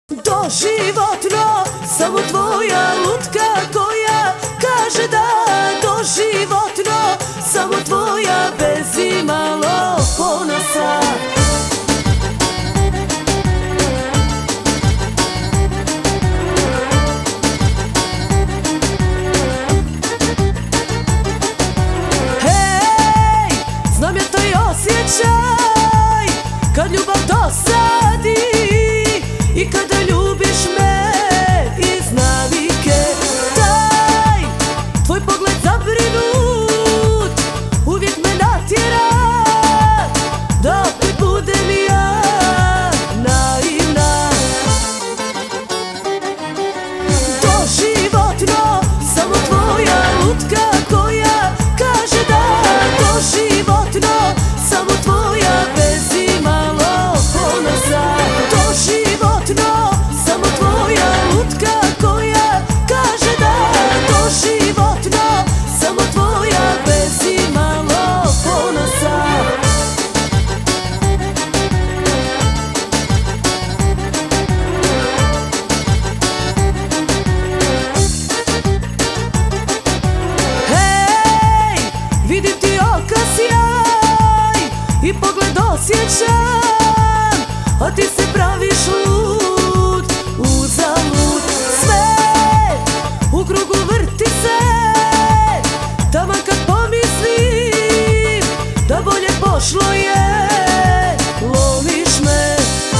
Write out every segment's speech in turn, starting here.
Doživotno, samo tvoja lutka koja kaže da. Doživotno, samo tvoja bez imalo ponosa. Hej, znam ja taj osjećaj kad ljubav dosadi i kada ljubiš me iz navike. Taj tvoj pogled zabrinut uvijek me natjera da opet budem ja naivna. Doživotno, samo tvoja lutka koja kaže da. Doživotno, samo tvoja bez imalo ponosa. Doživotno, samo tvoja lutka koja kaže da. Doživotno, samo tvoja bez imalo ponosa. Hej, vidim ti oka sjaj i pogled osjećam, a ti se praviš lud, uzalud. Svet u krugu vrti se, taman kad pomislim da bolje pošlo je, loviš me.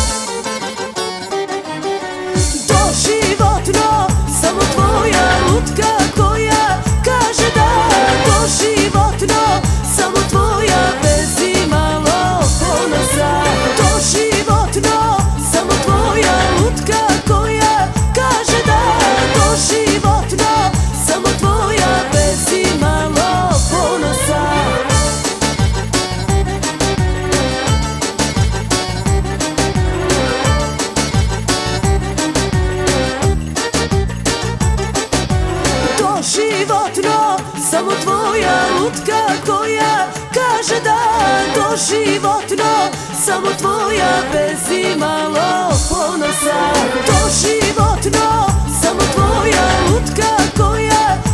Doživotno, samo tvoja lutka koja kaže da. Doživotno, samo tvoja bez imalo ponosa. Doživotno, samo tvoja lutka koja kaže da. Doživotno, samo tvoja bez imalo ponosa. Doživotno, samo tvoja lutka koja kaže da. Doživotno, samo tvoja bez imalo ponosa. Doživotno, samo tvoja lutka koja